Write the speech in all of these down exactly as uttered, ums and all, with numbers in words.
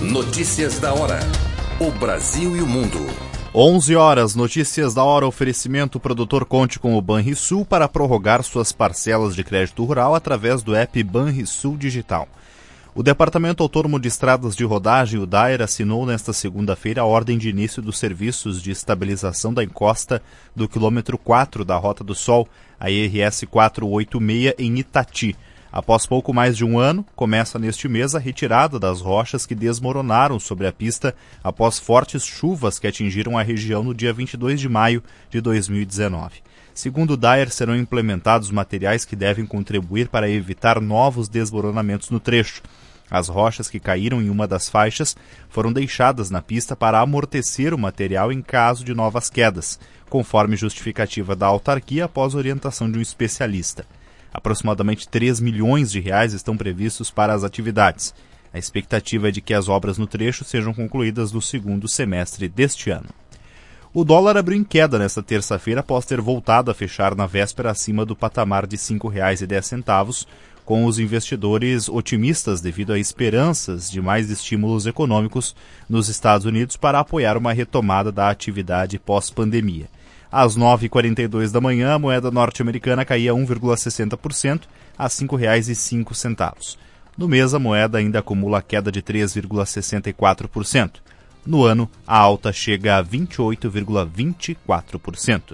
Notícias da hora. O Brasil e o mundo. onze horas, notícias da hora, oferecimento. O produtor conte com o Banrisul para prorrogar suas parcelas de crédito rural através do app Banrisul Digital. O Departamento Autônomo de Estradas de Rodagem, o DAER, assinou nesta segunda-feira a ordem de início dos serviços de estabilização da encosta do quilômetro quatro da Rota do Sol, a I R S quatrocentos e oitenta e seis, em Itati. Após pouco mais de um ano, começa neste mês a retirada das rochas que desmoronaram sobre a pista após fortes chuvas que atingiram a região no dia vinte e dois de maio de dois mil e dezenove. Segundo o DAER, serão implementados materiais que devem contribuir para evitar novos desmoronamentos no trecho. As rochas que caíram em uma das faixas foram deixadas na pista para amortecer o material em caso de novas quedas, conforme justificativa da autarquia após orientação de um especialista. Aproximadamente três milhões de reais estão previstos para as atividades. A expectativa é de que as obras no trecho sejam concluídas no segundo semestre deste ano. O dólar abriu em queda nesta terça-feira após ter voltado a fechar na véspera acima do patamar de cinco reais e dez centavos, com os investidores otimistas devido a esperanças de mais estímulos econômicos nos Estados Unidos para apoiar uma retomada da atividade pós-pandemia. Às nove e quarenta e dois da manhã, a moeda norte-americana caía um vírgula sessenta por cento a cinco reais e cinco centavos. No mês, a moeda ainda acumula queda de três vírgula sessenta e quatro por cento. No ano, a alta chega a vinte e oito vírgula vinte e quatro por cento.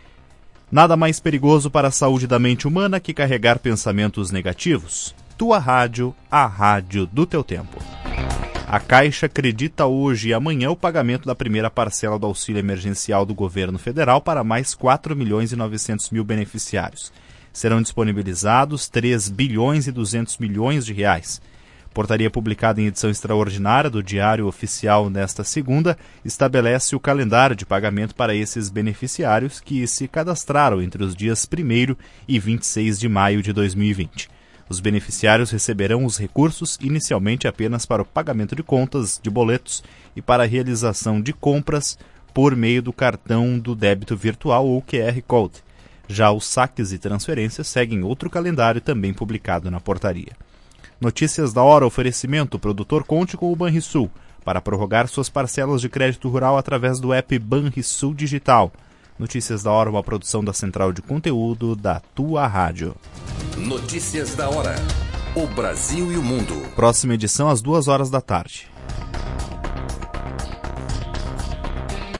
Nada mais perigoso para a saúde da mente humana que carregar pensamentos negativos. Tua rádio, a rádio do teu tempo. A Caixa acredita hoje e amanhã o pagamento da primeira parcela do auxílio emergencial do governo federal para mais quatro milhões e novecentos mil beneficiários. Serão disponibilizados três bilhões e duzentos milhões de reais. Portaria publicada em edição extraordinária do Diário Oficial nesta segunda estabelece o calendário de pagamento para esses beneficiários que se cadastraram entre os dias primeiro e vinte e seis de maio de dois mil e vinte. Os beneficiários receberão os recursos inicialmente apenas para o pagamento de contas, de boletos e para a realização de compras por meio do cartão do débito virtual ou Q R Code. Já os saques e transferências seguem outro calendário também publicado na portaria. Notícias da hora, oferecimento. O produtor conte com o Banrisul para prorrogar suas parcelas de crédito rural através do app Banrisul Digital. Notícias da hora, uma produção da Central de Conteúdo da Tua Rádio. Notícias da hora. O Brasil e o mundo. Próxima edição às duas horas da tarde.